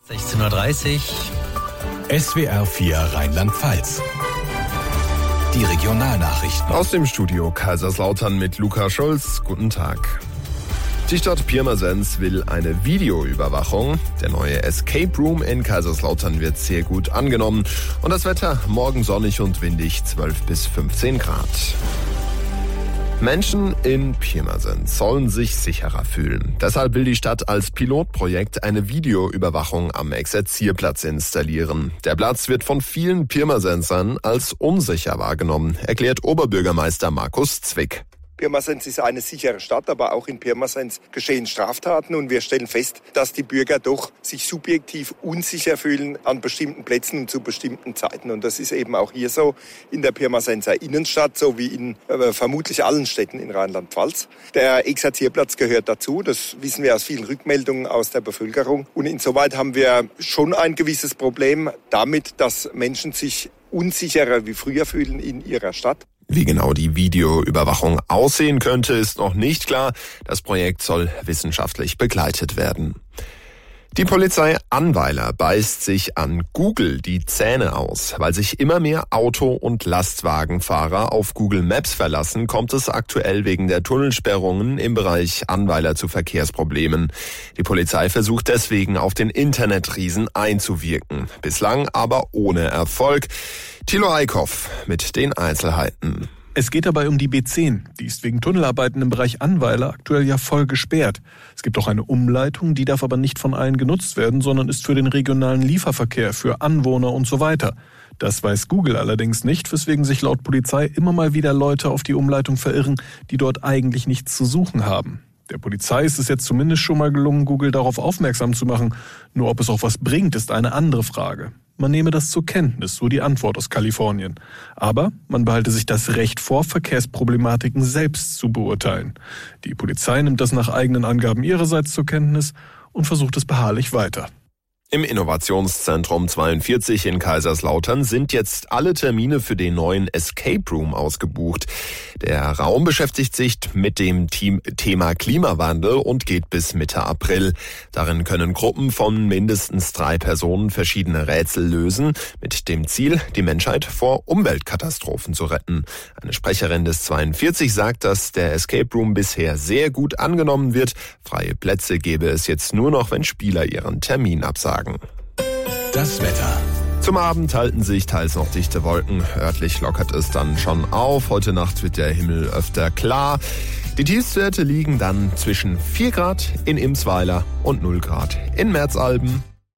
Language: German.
16:30 Uhr. SWR 4 Rheinland-Pfalz. Die Regionalnachrichten. Aus dem Studio Kaiserslautern mit Luca Schulz. Guten Tag. Die Stadt Pirmasens will eine Videoüberwachung. Der neue Escape Room in Kaiserslautern wird sehr gut angenommen. Und das Wetter morgen sonnig und windig, 12 bis 15 Grad. Menschen in Pirmasens sollen sich sicherer fühlen. Deshalb will die Stadt als Pilotprojekt eine Videoüberwachung am Exerzierplatz installieren. Der Platz wird von vielen Pirmasensern als unsicher wahrgenommen, erklärt Oberbürgermeister Markus Zwick. Pirmasens ist eine sichere Stadt, aber auch in Pirmasens geschehen Straftaten und wir stellen fest, dass die Bürger doch sich subjektiv unsicher fühlen an bestimmten Plätzen und zu bestimmten Zeiten. Und das ist eben auch hier so in der Pirmasenser Innenstadt, so wie in vermutlich allen Städten in Rheinland-Pfalz. Der Exerzierplatz gehört dazu, das wissen wir aus vielen Rückmeldungen aus der Bevölkerung. Und insoweit haben wir schon ein gewisses Problem damit, dass Menschen sich unsicherer wie früher fühlen in ihrer Stadt. Wie genau die Videoüberwachung aussehen könnte, ist noch nicht klar. Das Projekt soll wissenschaftlich begleitet werden. Die Polizei Annweiler beißt sich an Google die Zähne aus. Weil sich immer mehr Auto- und Lastwagenfahrer auf Google Maps verlassen, kommt es aktuell wegen der Tunnelsperrungen im Bereich Annweiler zu Verkehrsproblemen. Die Polizei versucht deswegen auf den Internetriesen einzuwirken. Bislang aber ohne Erfolg. Thilo Eickhoff mit den Einzelheiten. Es geht dabei um die B10. Die ist wegen Tunnelarbeiten im Bereich Annweiler aktuell ja voll gesperrt. Es gibt auch eine Umleitung, die darf aber nicht von allen genutzt werden, sondern ist für den regionalen Lieferverkehr, für Anwohner und so weiter. Das weiß Google allerdings nicht, weswegen sich laut Polizei immer mal wieder Leute auf die Umleitung verirren, die dort eigentlich nichts zu suchen haben. Der Polizei ist es jetzt zumindest schon mal gelungen, Google darauf aufmerksam zu machen. Nur ob es auch was bringt, ist eine andere Frage. Man nehme das zur Kenntnis, so die Antwort aus Kalifornien. Aber man behalte sich das Recht vor, Verkehrsproblematiken selbst zu beurteilen. Die Polizei nimmt das nach eigenen Angaben ihrerseits zur Kenntnis und versucht es beharrlich weiter. Im Innovationszentrum 42 in Kaiserslautern sind jetzt alle Termine für den neuen Escape Room ausgebucht. Der Raum beschäftigt sich mit dem Thema Klimawandel und geht bis Mitte April. Darin können Gruppen von mindestens 3 Personen verschiedene Rätsel lösen, mit dem Ziel, die Menschheit vor Umweltkatastrophen zu retten. Eine Sprecherin des 42 sagt, dass der Escape Room bisher sehr gut angenommen wird. Freie Plätze gäbe es jetzt nur noch, wenn Spieler ihren Termin absagen. Das Wetter. Zum Abend halten sich teils noch dichte Wolken. Örtlich lockert es dann schon auf. Heute Nacht wird der Himmel öfter klar. Die Tiefstwerte liegen dann zwischen 4 Grad in Imsweiler und 0 Grad in Merzalben.